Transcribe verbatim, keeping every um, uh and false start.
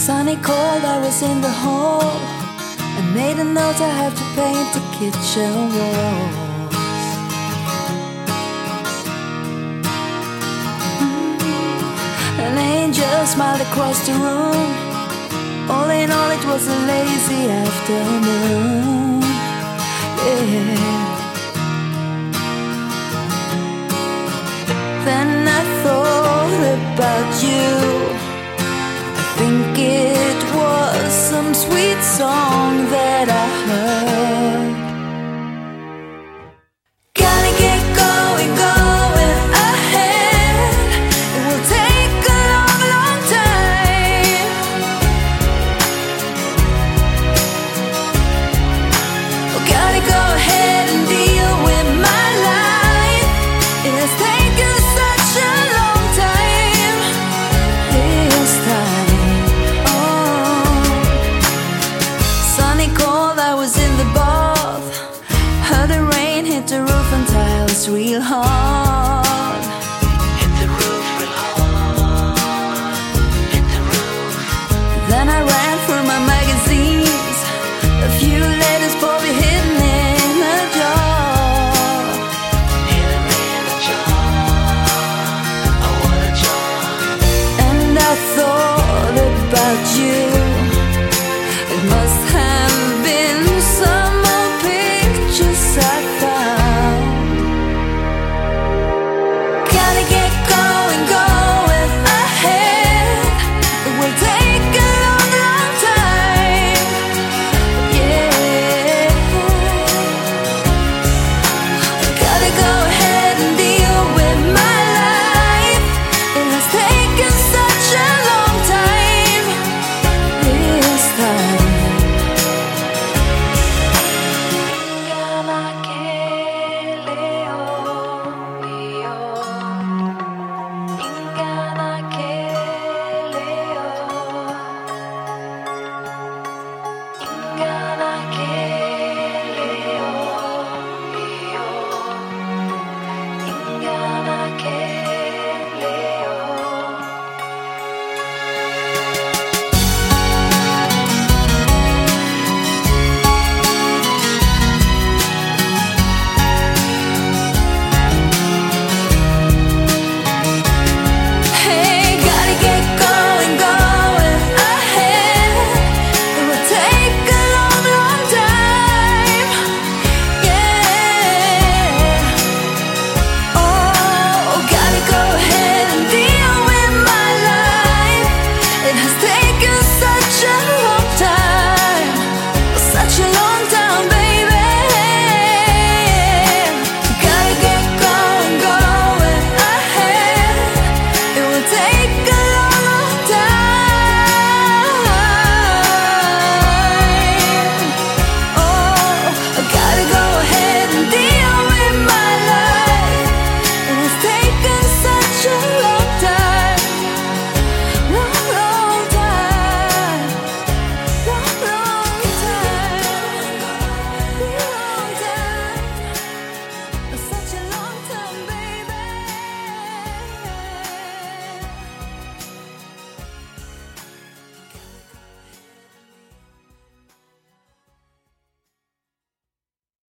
Sunny cold, I was in the hall. I made a note I have to paint the kitchen walls. mm. An angel smiled across the room. All in all, it was a lazy afternoon. Yeah. Then I thought about you. I think it was some sweet song that I heard. Gotta get going, going ahead. It will take a long, long time. Oh, gotta go ahead and deal with my life. It has taken such a long time. This time, oh. Sunny cold, I was in the bath. Heard the rain hit the roof and tiles real hard.